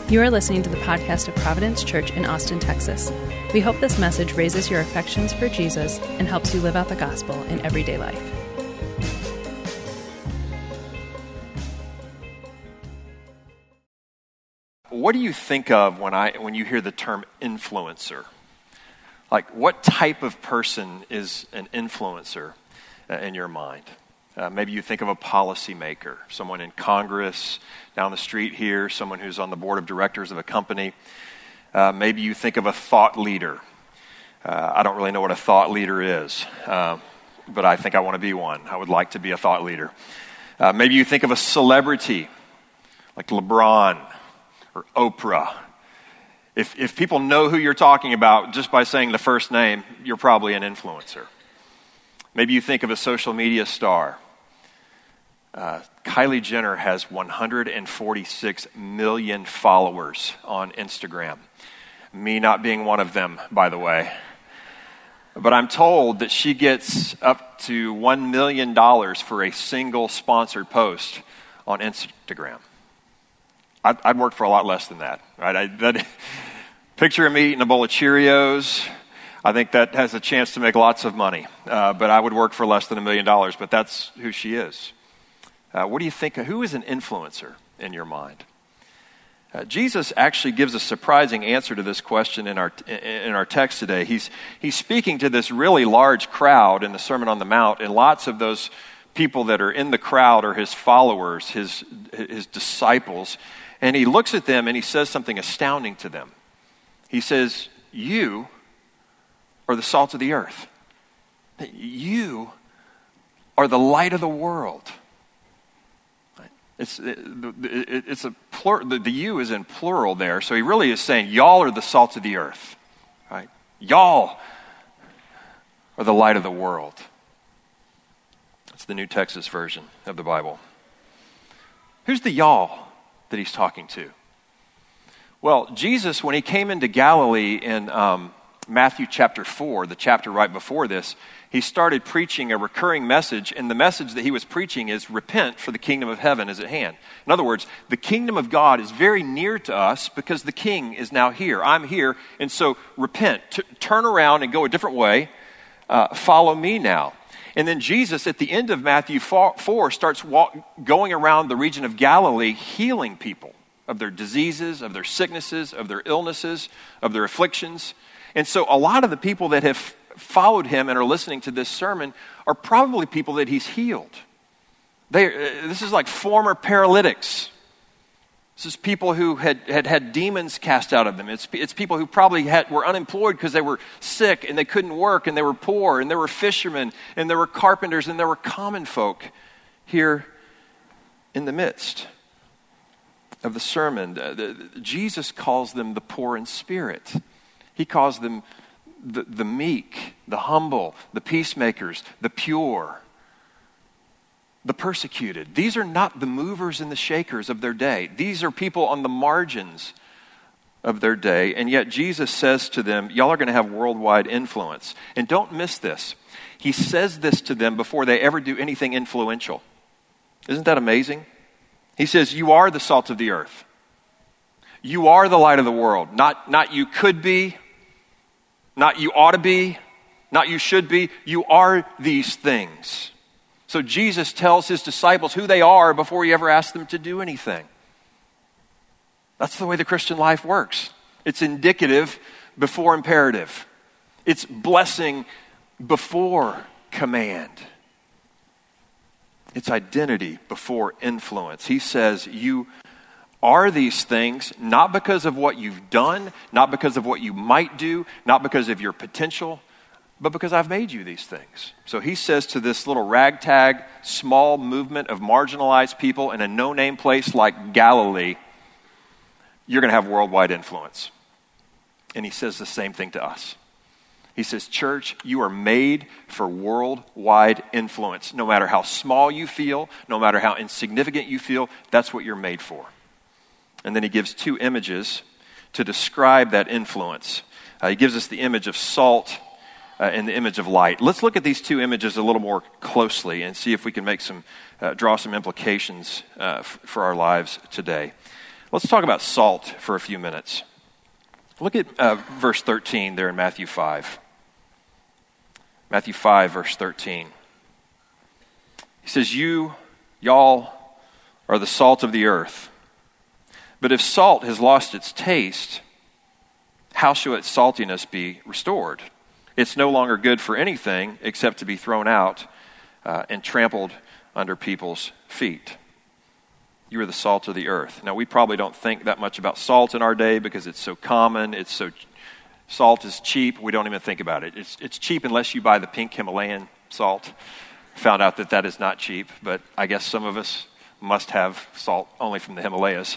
You are listening to the podcast of Providence Church in Austin, Texas. We hope this message raises your affections for Jesus and helps you live out the gospel in everyday life. What do you think of when you hear the term influencer? Like, what type of person is an influencer in your mind? Maybe you think of a policymaker, someone in Congress, down the street here, someone who's on the board of directors of a company. Maybe you think of a thought leader. I don't really know what a thought leader is, but I think I want to be one. I would like to be a thought leader. Maybe you think of a celebrity, like LeBron or Oprah. If people know who you're talking about just by saying the first name, you're probably an influencer. Maybe you think of a social media star. Kylie Jenner has 146 million followers on Instagram. Me not being one of them, by the way. But I'm told that she gets up to $1 million for a single sponsored post on Instagram. I'd work for a lot less than that, right? Picture me eating a bowl of Cheerios. I think that has a chance to make lots of money, but I would work for less than $1 million, but that's who she is. What do you think? Who is an influencer in your mind? Jesus actually gives a surprising answer to this question in our text today. He's speaking to this really large crowd in the Sermon on the Mount, and lots of those people that are in the crowd are his followers, his disciples, and he looks at them and he says something astounding to them. He says, "You are the salt of the earth. You are the light of the world." It's a plural. The you is in plural there, so he really is saying, y'all are the salt of the earth, right? Y'all are the light of the world. That's the New Texas version of the Bible. Who's the y'all that he's talking to? Well, Jesus, when he came into Galilee in Matthew chapter 4, the chapter right before this, he started preaching a recurring message, and the message that he was preaching is repent, for the kingdom of heaven is at hand. In other words, the kingdom of God is very near to us because the king is now here. I'm here, and so repent, turn around and go a different way, follow me now. And then Jesus, at the end of Matthew 4, starts going around the region of Galilee, healing people of their diseases, of their sicknesses, of their illnesses, of their afflictions. And so a lot of the people that have followed him and are listening to this sermon are probably people that he's healed. This is like former paralytics. This is people who had demons cast out of them. It's people who probably were unemployed because they were sick and they couldn't work, and they were poor, and there were fishermen, and there were carpenters, and there were common folk here in the midst of the sermon. Jesus calls them the poor in spirit. He calls them the meek, the humble, the peacemakers, the pure, the persecuted. These are not the movers and the shakers of their day. These are people on the margins of their day, and yet Jesus says to them, y'all are going to have worldwide influence. And don't miss this. He says this to them before they ever do anything influential. Isn't that amazing? He says, you are the salt of the earth. You are the light of the world. Not you could be, not you ought to be, not you should be. You are these things. So Jesus tells his disciples who they are before he ever asks them to do anything. That's the way the Christian life works. It's indicative before imperative. It's blessing before command. It's identity before influence. He says you are these things not because of what you've done, not because of what you might do, not because of your potential, but because I've made you these things. So he says to this little ragtag, small movement of marginalized people in a no-name place like Galilee, you're going to have worldwide influence. And he says the same thing to us. He says, church, you are made for worldwide influence. No matter how small you feel, no matter how insignificant you feel, that's what you're made for. And then he gives two images to describe that influence. He gives us the image of salt and the image of light. Let's look at these two images a little more closely and see if we can make draw some implications for our lives today. Let's talk about salt for a few minutes. Look at verse 13 there in Matthew 5. Matthew 5, verse 13. He says, y'all are the salt of the earth. But if salt has lost its taste, how shall its saltiness be restored? It's no longer good for anything except to be thrown out and trampled under people's feet. You are the salt of the earth. Now, we probably don't think that much about salt in our day because it's so common. Salt is cheap. We don't even think about it. It's cheap unless you buy the pink Himalayan salt. Found out that is not cheap, but I guess some of us must have salt only from the Himalayas.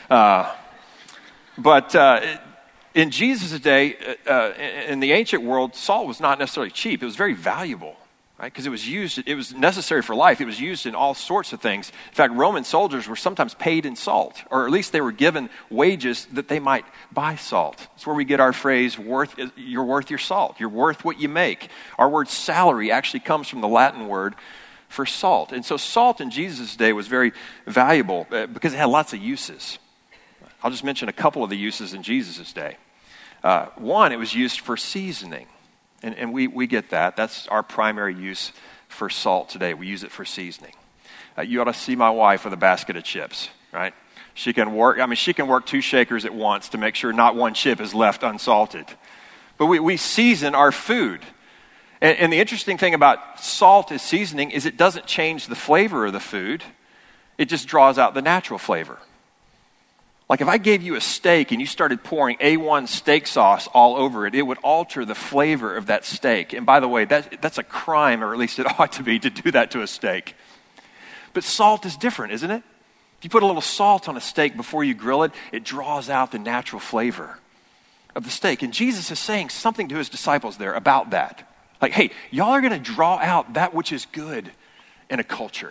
But in Jesus' day, in the ancient world, salt was not necessarily cheap. It was very valuable, right? Because it was necessary for life. It was used in all sorts of things. In fact, Roman soldiers were sometimes paid in salt, or at least they were given wages that they might buy salt. It's where we get our phrase, you're worth your salt. You're worth what you make. Our word salary actually comes from the Latin word for salt. And so salt in Jesus' day was very valuable because it had lots of uses. I'll just mention a couple of the uses in Jesus' day. One, it was used for seasoning. And we get that. That's our primary use for salt today. We use it for seasoning. You ought to see my wife with a basket of chips, right? She can work 2 shakers at once to make sure not one chip is left unsalted. But we season our food. And the interesting thing about salt as seasoning is it doesn't change the flavor of the food. It just draws out the natural flavor. Like if I gave you a steak and you started pouring A1 steak sauce all over it, it would alter the flavor of that steak. And by the way, that's a crime, or at least it ought to be, to do that to a steak. But salt is different, isn't it? If you put a little salt on a steak before you grill it, it draws out the natural flavor of the steak. And Jesus is saying something to his disciples there about that. Like, hey, y'all are going to draw out that which is good in a culture.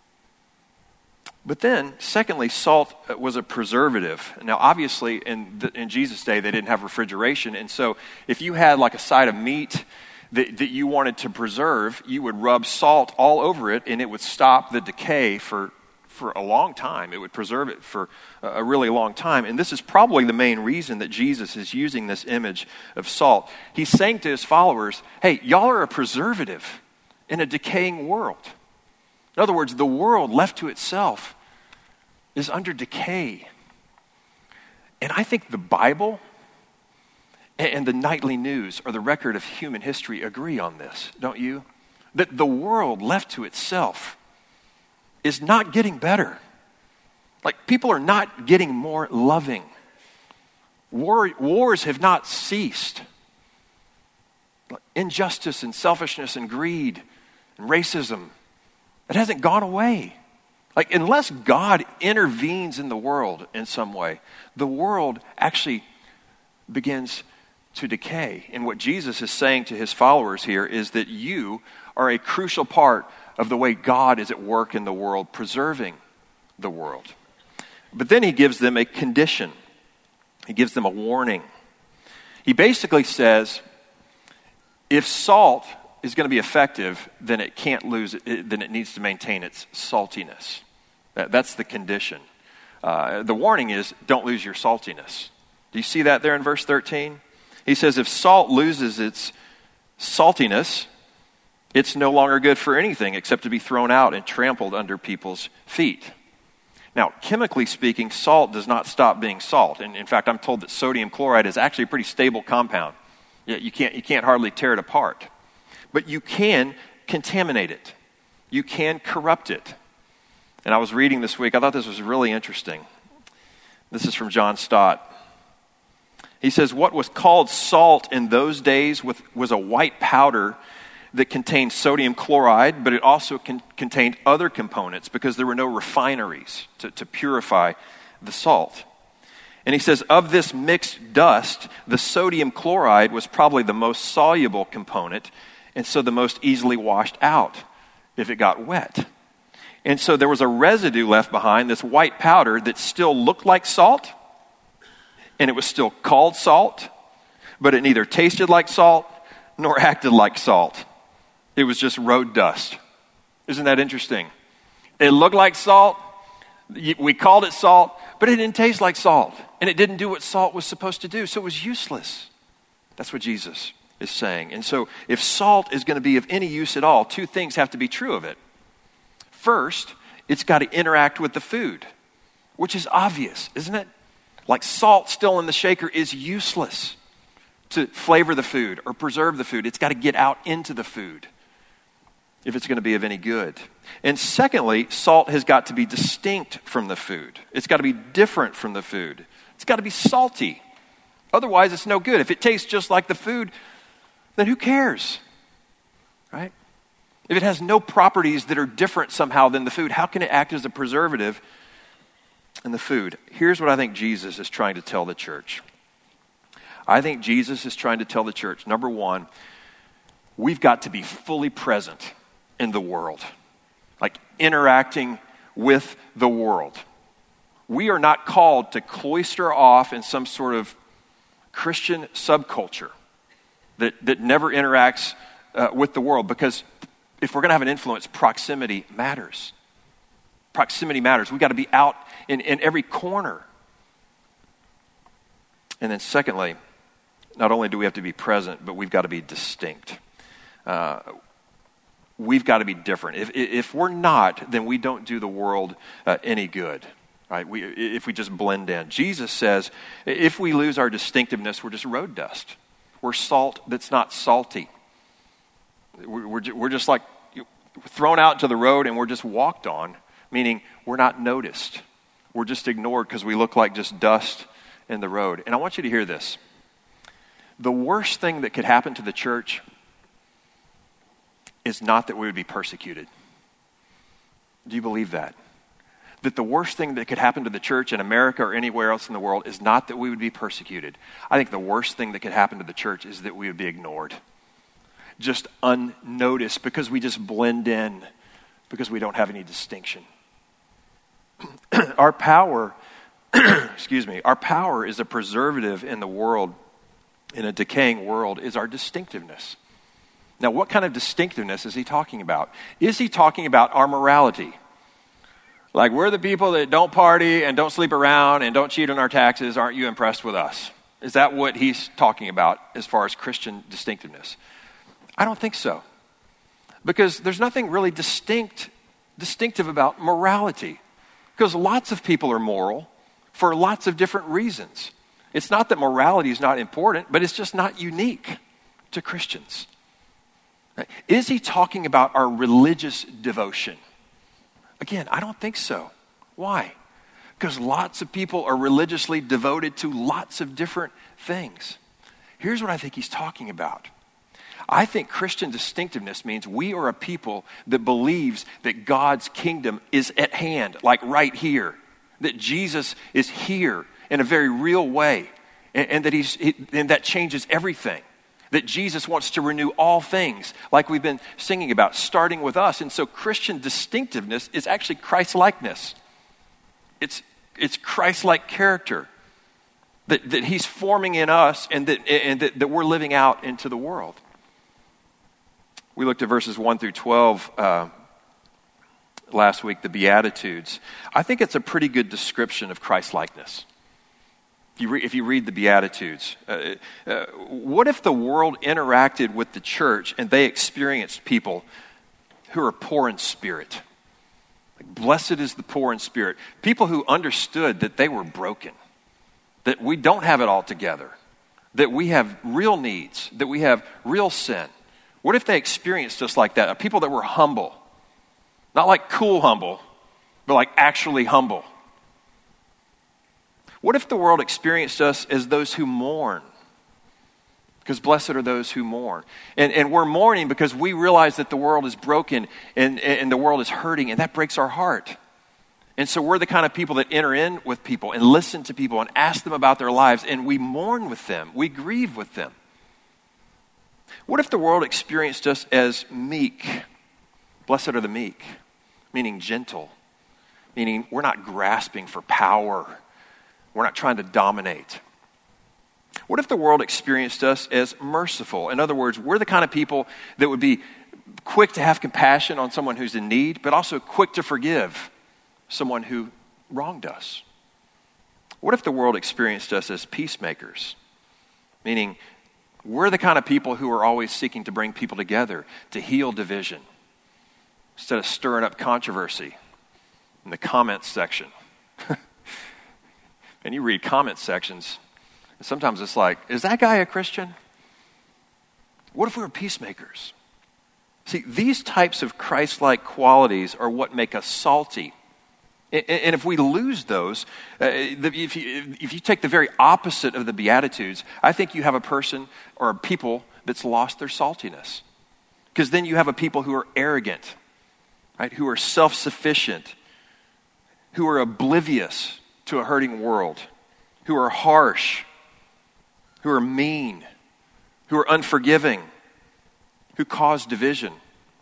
But then, secondly, salt was a preservative. Now, obviously, in Jesus' day, they didn't have refrigeration. And so if you had like a side of meat that you wanted to preserve, you would rub salt all over it, and it would stop the decay for a long time. It would preserve it for a really long time. And this is probably the main reason that Jesus is using this image of salt. He's saying to his followers, hey, y'all are a preservative in a decaying world. In other words, the world left to itself is under decay. And I think the Bible and the nightly news or the record of human history agree on this, don't you? That the world left to itself is not getting better. Like, people are not getting more loving. Wars have not ceased. Injustice and selfishness and greed and racism, it hasn't gone away. Like, unless God intervenes in the world in some way, the world actually begins to decay. And what Jesus is saying to his followers here is that you are a crucial part of the way God is at work in the world, preserving the world. But then he gives them a condition. He gives them a warning. He basically says, if salt is going to be effective, then it can't lose it, then it needs to maintain its saltiness. That's the condition. The warning is, don't lose your saltiness. Do you see that there in verse 13? He says, if salt loses its saltiness, it's no longer good for anything except to be thrown out and trampled under people's feet. Now, chemically speaking, salt does not stop being salt. And in fact, I'm told that sodium chloride is actually a pretty stable compound. You can't hardly tear it apart. But you can contaminate it. You can corrupt it. And I was reading this week, I thought this was really interesting. This is from John Stott. He says, what was called salt in those days was a white powder that contained sodium chloride, but it also contained other components because there were no refineries to purify the salt. And he says, of this mixed dust, the sodium chloride was probably the most soluble component, and so the most easily washed out if it got wet. And so there was a residue left behind, this white powder that still looked like salt, and it was still called salt, but it neither tasted like salt nor acted like salt. It was just road dust. Isn't that interesting? It looked like salt. We called it salt, but it didn't taste like salt, and it didn't do what salt was supposed to do, so it was useless. That's what Jesus is saying. And so if salt is going to be of any use at all, two things have to be true of it. First, it's got to interact with the food, which is obvious, isn't it? Like salt still in the shaker is useless to flavor the food or preserve the food. It's got to get out into the food if it's going to be of any good. And secondly, salt has got to be distinct from the food. It's got to be different from the food. It's got to be salty. Otherwise, it's no good. If it tastes just like the food, then who cares? Right? If it has no properties that are different somehow than the food, how can it act as a preservative in the food? Here's what I think Jesus is trying to tell the church. I think Jesus is trying to tell the church, number one, we've got to be fully present in the world, like interacting with the world. We are not called to cloister off in some sort of Christian subculture that never interacts with the world, because if we're going to have an influence, proximity matters. Proximity matters. We've got to be out in every corner. And then secondly, not only do we have to be present, but we've got to be distinct. We've got to be different. If we're not, then we don't do the world any good. Right? If we just blend in. Jesus says, if we lose our distinctiveness, we're just road dust. We're salt that's not salty. We're just like thrown out into the road and we're just walked on, meaning we're not noticed. We're just ignored because we look like just dust in the road. And I want you to hear this. The worst thing that could happen to the church is not that we would be persecuted. Do you believe that? That the worst thing that could happen to the church in America or anywhere else in the world is not that we would be persecuted. I think the worst thing that could happen to the church is that we would be ignored. Just unnoticed because we just blend in, because we don't have any distinction. Our power, our power is a preservative in the world, in a decaying world, is our distinctiveness. Now, what kind of distinctiveness is he talking about? Is he talking about our morality? Like, we're the people that don't party and don't sleep around and don't cheat on our taxes. Aren't you impressed with us? Is that what he's talking about as far as Christian distinctiveness? I don't think so. Because there's nothing really distinctive about morality. Because lots of people are moral for lots of different reasons. It's not that morality is not important, but it's just not unique to Christians. Is he talking about our religious devotion? Again, I don't think so. Why? Because lots of people are religiously devoted to lots of different things. Here's what I think he's talking about. I think Christian distinctiveness means we are a people that believes that God's kingdom is at hand, like right here. That Jesus is here in a very real way, and that changes everything. That Jesus wants to renew all things, like we've been singing about, starting with us. And so Christian distinctiveness is actually Christ-likeness. It's Christ-like character that he's forming in us and that we're living out into the world. We looked at verses 1 through 12 last week, the Beatitudes. I think it's a pretty good description of Christ-likeness. If you read the Beatitudes, what if the world interacted with the church and they experienced people who are poor in spirit? Like, blessed is the poor in spirit. People who understood that they were broken, that we don't have it all together, that we have real needs, that we have real sin. What if they experienced us like that? People that were humble, not like cool humble, but like actually humble. What if the world experienced us as those who mourn? Because blessed are those who mourn. And we're mourning because we realize that the world is broken and the world is hurting, and that breaks our heart. And so we're the kind of people that enter in with people and listen to people and ask them about their lives, and we mourn with them. We grieve with them. What if the world experienced us as meek? Blessed are the meek, meaning gentle, meaning we're not grasping for power. We're not trying to dominate. What if the world experienced us as merciful? In other words, we're the kind of people that would be quick to have compassion on someone who's in need, but also quick to forgive someone who wronged us. What if the world experienced us as peacemakers? Meaning, we're the kind of people who are always seeking to bring people together, to heal division, instead of stirring up controversy in the comments section. And you read comment sections, and sometimes it's like, is that guy a Christian? What if we were peacemakers? See, these types of Christ-like qualities are what make us salty. And if we lose those, if you take the very opposite of the Beatitudes, I think you have a person or a people that's lost their saltiness. Because then you have a people who are arrogant, right? Who are self-sufficient, who are oblivious to a hurting world, who are harsh, who are mean, who are unforgiving, who cause division.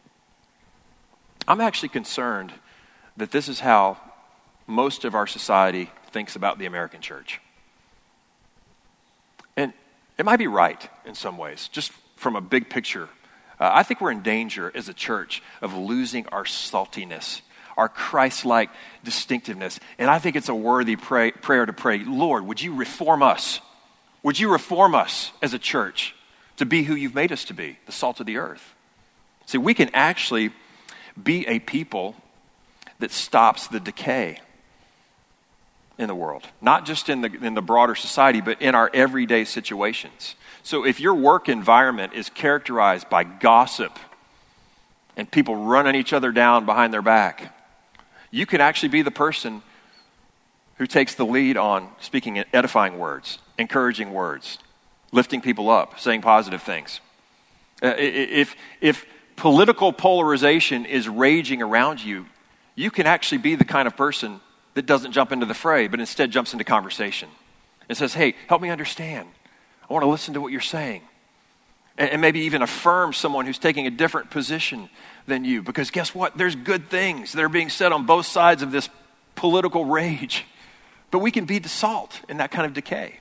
I'm actually concerned that this is how most of our society thinks about the American church. And it might be right in some ways, just from a big picture. I think we're in danger as a church of losing our saltiness, our Christ-like distinctiveness. And I think it's a worthy prayer to pray, Lord, would you reform us? Would you reform us as a church to be who you've made us to be, the salt of the earth? See, we can actually be a people that stops the decay in the world, not just in the broader society, but in our everyday situations. So if your work environment is characterized by gossip and people running each other down behind their back, you can actually be the person who takes the lead on speaking edifying words, encouraging words, lifting people up, saying positive things. If political polarization is raging around you, you can actually be the kind of person that doesn't jump into the fray, but instead jumps into conversation and says, hey, help me understand. I want to listen to what you're saying. And maybe even affirm someone who's taking a different position than you. Because guess what? There's good things that are being said on both sides of this political rage. But we can be the salt in that kind of decay.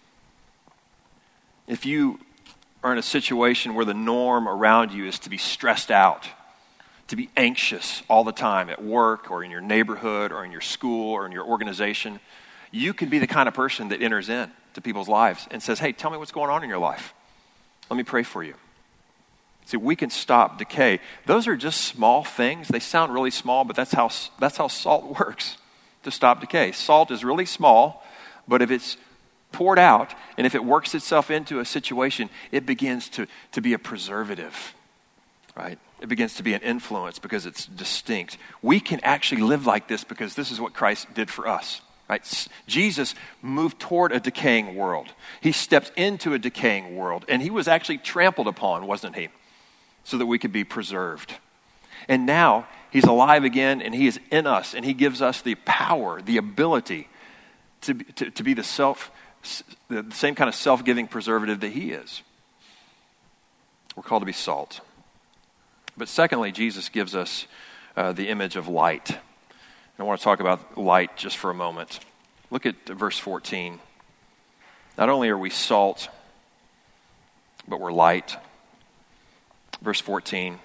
If you are in a situation where the norm around you is to be stressed out, to be anxious all the time at work or in your neighborhood or in your school or in your organization, you can be the kind of person that enters in to people's lives and says, hey, tell me what's going on in your life. Let me pray for you. See, we can stop decay. Those are just small things. They sound really small, but that's how salt works, to stop decay. Salt is really small, but if it's poured out and if it works itself into a situation, it begins to be a preservative, right? It begins to be an influence because it's distinct. We can actually live like this because this is what Christ did for us. Right? Jesus moved toward a decaying world. He stepped into a decaying world, and he was actually trampled upon, wasn't he? So that we could be preserved. And now he's alive again, and he is in us, and he gives us the power, the ability to be the same kind of self-giving preservative that he is. We're called to be salt. But secondly, Jesus gives us the image of light. I want to talk about light just for a moment. Look at verse 14. Not only are we salt, but we're light. Verse 14.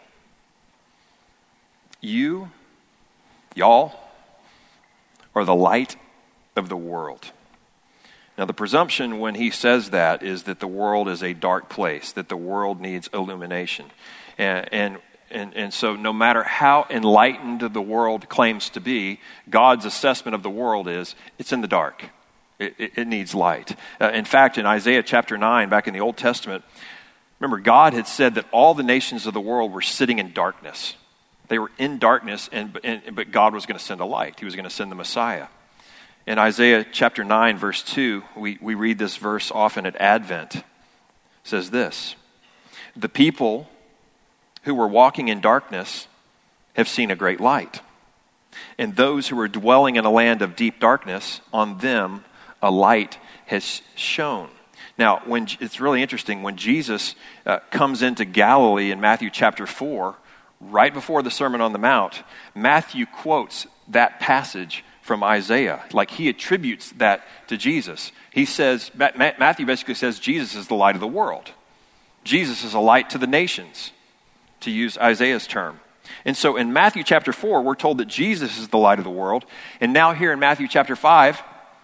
Y'all, are the light of the world. Now, the presumption when he says that is that the world is a dark place, that the world needs illumination. And so no matter how enlightened the world claims to be, God's assessment of the world is it's in the dark. It needs light. In fact, in Isaiah chapter 9, back in the Old Testament, remember God had said that all the nations of the world were sitting in darkness. They were in darkness, but God was going to send a light. He was going to send the Messiah. In Isaiah chapter 9, verse 2, we read this verse often at Advent. It says this, the people who were walking in darkness have seen a great light. And those who are dwelling in a land of deep darkness, on them a light has shone. Now, it's really interesting, when Jesus comes into Galilee in Matthew chapter 4, right before the Sermon on the Mount, Matthew quotes that passage from Isaiah. Like he attributes that to Jesus. He says, Matthew basically says Jesus is the light of the world. Jesus is a light to the nations, to use Isaiah's term. And so in Matthew chapter 4, we're told that Jesus is the light of the world. And now here in Matthew chapter 5,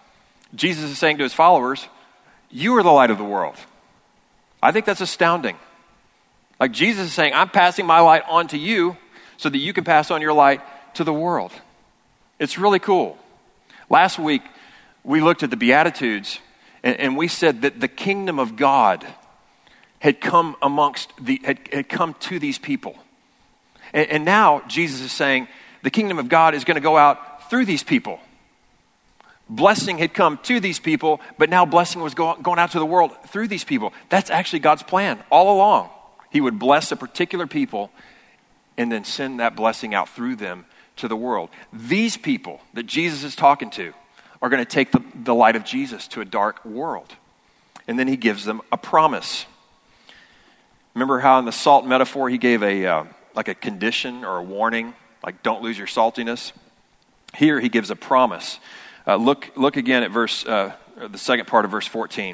Jesus is saying to his followers, you are the light of the world. I think that's astounding. Like Jesus is saying, I'm passing my light on to you so that you can pass on your light to the world. It's really cool. Last week, we looked at the Beatitudes, and we said that the kingdom of God had come had come to these people. And now Jesus is saying the kingdom of God is going to go out through these people. Blessing had come to these people, but now blessing was going out to the world through these people. That's actually God's plan all along. He would bless a particular people and then send that blessing out through them to the world. These people that Jesus is talking to are going to take the light of Jesus to a dark world. And then he gives them a promise. Remember how in the salt metaphor he gave a condition or a warning, like don't lose your saltiness? Here he gives a promise. Look again at the second part of verse 14.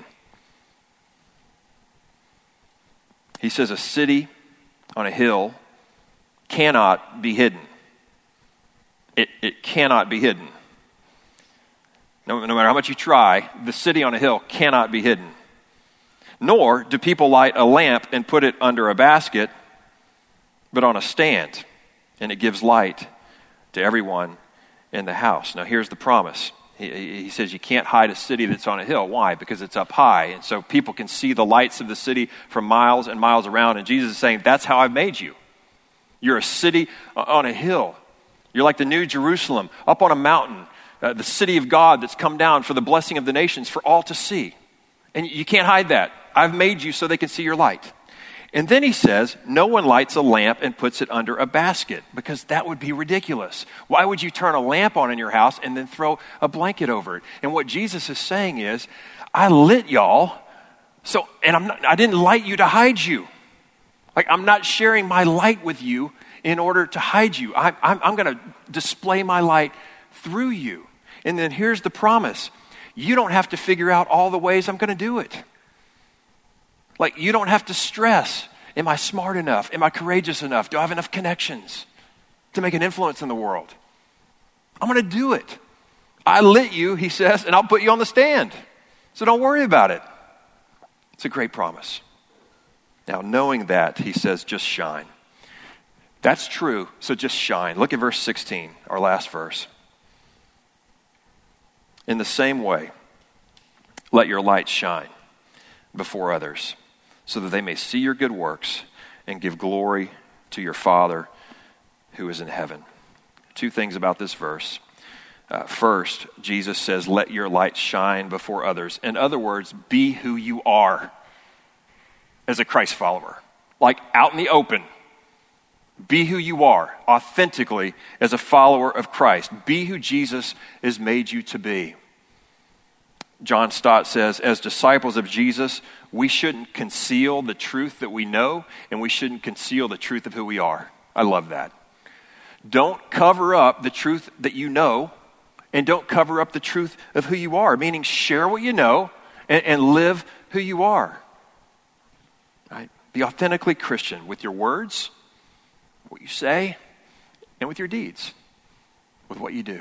He says, a city on a hill cannot be hidden. It cannot be hidden. No matter how much you try, the city on a hill cannot be hidden. Nor do people light a lamp and put it under a basket, but on a stand, and it gives light to everyone in the house. Now here's the promise. He says you can't hide a city that's on a hill. Why? Because it's up high. And so people can see the lights of the city from miles and miles around. And Jesus is saying, that's how I've made you. You're a city on a hill. You're like the New Jerusalem up on a mountain, the city of God that's come down for the blessing of the nations for all to see. And you can't hide that. I've made you so they can see your light. And then he says, no one lights a lamp and puts it under a basket, because that would be ridiculous. Why would you turn a lamp on in your house and then throw a blanket over it? And what Jesus is saying is, I lit y'all, I didn't light you to hide you. Like, I'm not sharing my light with you in order to hide you. I'm going to display my light through you. And then here's the promise. You don't have to figure out all the ways I'm going to do it. Like, you don't have to stress, am I smart enough? Am I courageous enough? Do I have enough connections to make an influence in the world? I'm going to do it. I lit you, he says, and I'll put you on the stand. So don't worry about it. It's a great promise. Now, knowing that, he says, just shine. That's true, so just shine. Look at verse 16, our last verse. In the same way, let your light shine before others, so that they may see your good works and give glory to your Father who is in heaven. Two things about this verse. First, Jesus says, let your light shine before others. In other words, be who you are as a Christ follower. Like out in the open. Be who you are authentically as a follower of Christ. Be who Jesus has made you to be. John Stott says, as disciples of Jesus, we shouldn't conceal the truth that we know, and we shouldn't conceal the truth of who we are. I love that. Don't cover up the truth that you know, and don't cover up the truth of who you are, meaning share what you know and live who you are. Right? Be authentically Christian with your words, what you say, and with your deeds, with what you do.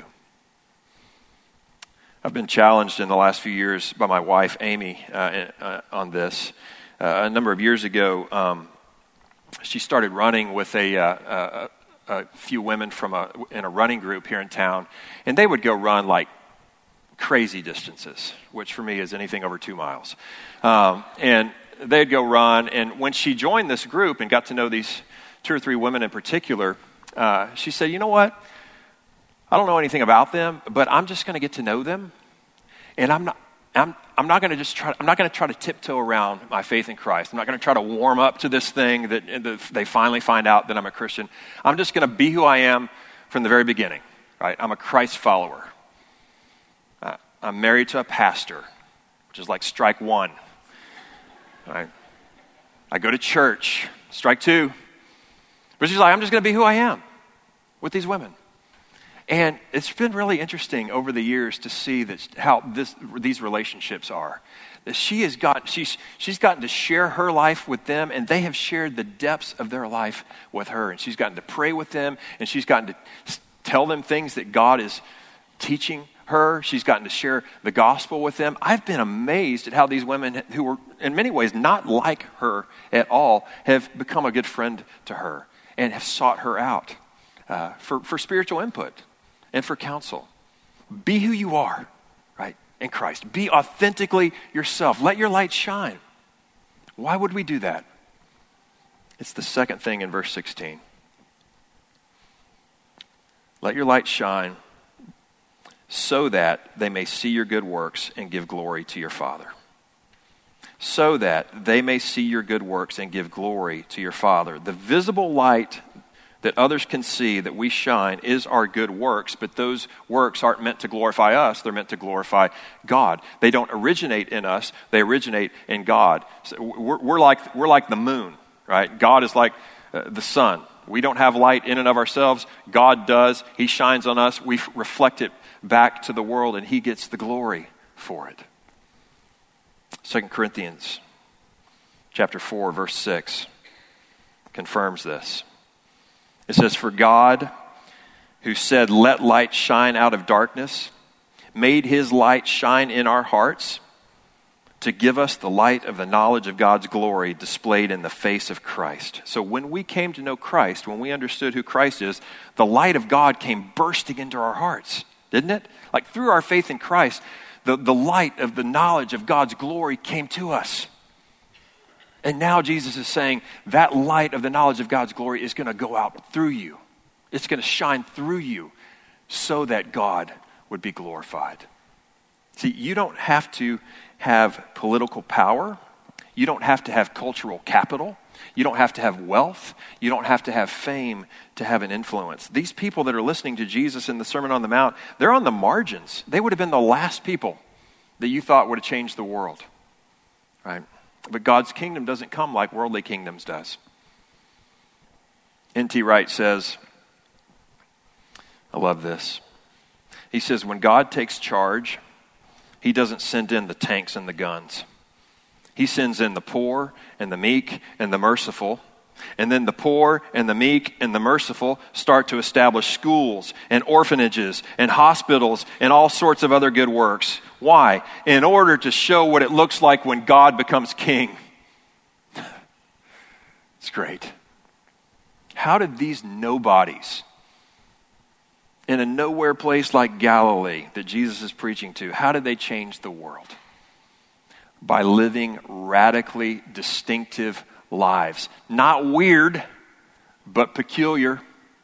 I've been challenged in the last few years by my wife, Amy, on this. A number of years ago, she started running with a few women in a running group here in town, and they would go run like crazy distances, which for me is anything over 2 miles. And they'd go run, and when she joined this group and got to know these 2 or 3 women in particular, she said, you know what? I don't know anything about them, but I'm just going to get to know them, and I'm not going to try to tiptoe around my faith in Christ. I'm not going to try to warm up to this thing that they finally find out that I'm a Christian. I'm just going to be who I am from the very beginning. Right? I'm a Christ follower. I'm married to a pastor, which is like strike 1. Right? I go to church, strike 2. But she's like, I'm just going to be who I am with these women. And it's been really interesting over the years to see how these relationships are. That she's gotten to share her life with them, and they have shared the depths of their life with her. And she's gotten to pray with them, and she's gotten to tell them things that God has teaching her. She's gotten to share the gospel with them. I've been amazed at how these women who were in many ways not like her at all have become a good friend to her and have sought her out for spiritual input and for counsel. Be who you are, right, in Christ. Be authentically yourself. Let your light shine. Why would we do that? It's the second thing in verse 16. Let your light shine so that they may see your good works and give glory to your Father. So that they may see your good works and give glory to your Father. The visible light that others can see that we shine is our good works, but those works aren't meant to glorify us. They're meant to glorify God. They don't originate in us. They originate in God. So we're like the moon, right? God is like the sun. We don't have light in and of ourselves. God does. He shines on us. We reflect it back to the world, and he gets the glory for it. 2 Corinthians chapter 4, verse 6 confirms this. It says, "For God, who said, 'Let light shine out of darkness,' made his light shine in our hearts to give us the light of the knowledge of God's glory displayed in the face of Christ." So when we came to know Christ, when we understood who Christ is, the light of God came bursting into our hearts, didn't it? Like through our faith in Christ, the light of the knowledge of God's glory came to us. And now Jesus is saying that light of the knowledge of God's glory is going to go out through you. It's going to shine through you so that God would be glorified. See, you don't have to have political power. You don't have to have cultural capital. You don't have to have wealth. You don't have to have fame to have an influence. These people that are listening to Jesus in the Sermon on the Mount, they're on the margins. They would have been the last people that you thought would have changed the world, right? But God's kingdom doesn't come like worldly kingdoms does. N.T. Wright says, I love this. He says, when God takes charge, he doesn't send in the tanks and the guns. He sends in the poor and the meek and the merciful. And then the poor and the meek and the merciful start to establish schools and orphanages and hospitals and all sorts of other good works. Why? In order to show what it looks like when God becomes king. It's great. How did these nobodies in a nowhere place like Galilee that Jesus is preaching to, how did they change the world? By living radically distinctive lives. Not weird, but peculiar.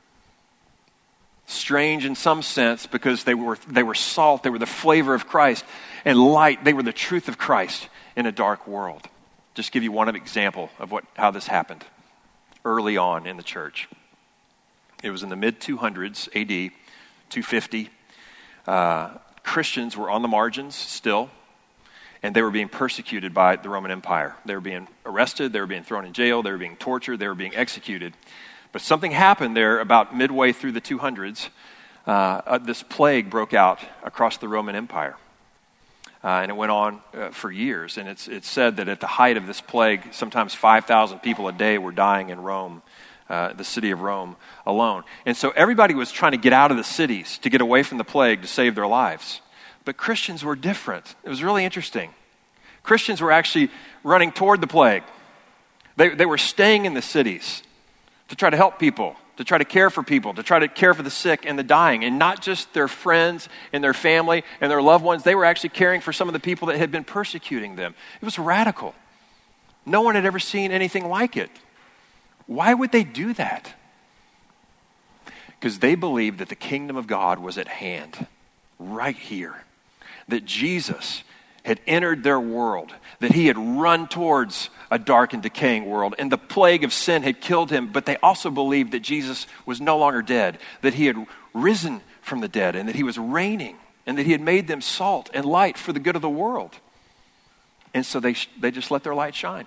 Strange in some sense because they were salt, they were the flavor of Christ, and light, they were the truth of Christ in a dark world. Just give you one example of how this happened early on in the church. It was in the mid-200s AD, 250. Christians were on the margins still, and they were being persecuted by the Roman Empire. They were being arrested, they were being thrown in jail, they were being tortured, they were being executed. But something happened there about midway through the 200s. This plague broke out across the Roman Empire. And it went on for years. And it's said that at the height of this plague, sometimes 5,000 people a day were dying in Rome, the city of Rome alone. And so everybody was trying to get out of the cities to get away from the plague to save their lives. But Christians were different. It was really interesting. Christians were actually running toward the plague. They were staying in the cities to try to help people, to try to care for people, to try to care for the sick and the dying, and not just their friends and their family and their loved ones. They were actually caring for some of the people that had been persecuting them. It was radical. No one had ever seen anything like it. Why would they do that? Because they believed that the kingdom of God was at hand, right here. That Jesus had entered their world, that he had run towards a dark and decaying world, and the plague of sin had killed him, but they also believed that Jesus was no longer dead, that he had risen from the dead, and that he was reigning, and that he had made them salt and light for the good of the world. And so they just let their light shine.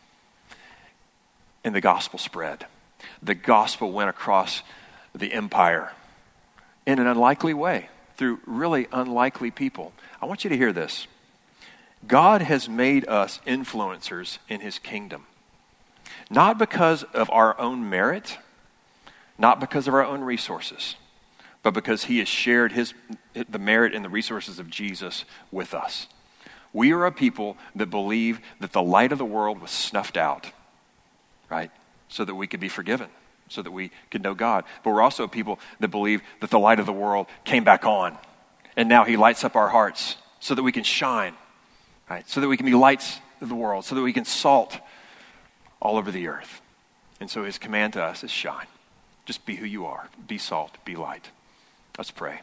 And the gospel spread. The gospel went across the empire in an unlikely way, through really unlikely people. I want you to hear this. God has made us influencers in his kingdom. Not because of our own merit, not because of our own resources, but because he has shared his the merit and the resources of Jesus with us. We are a people that believe that the light of the world was snuffed out, right? So that we could be forgiven, so that we could know God. But we're also a people that believe that the light of the world came back on. And now he lights up our hearts so that we can shine, right? So that we can be lights of the world, so that we can salt all over the earth. And so his command to us is shine. Just be who you are. Be salt, be light. Let's pray.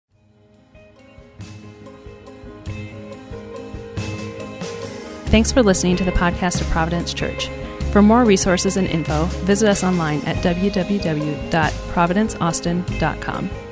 Thanks for listening to the podcast of Providence Church. For more resources and info, visit us online at www.providenceaustin.com.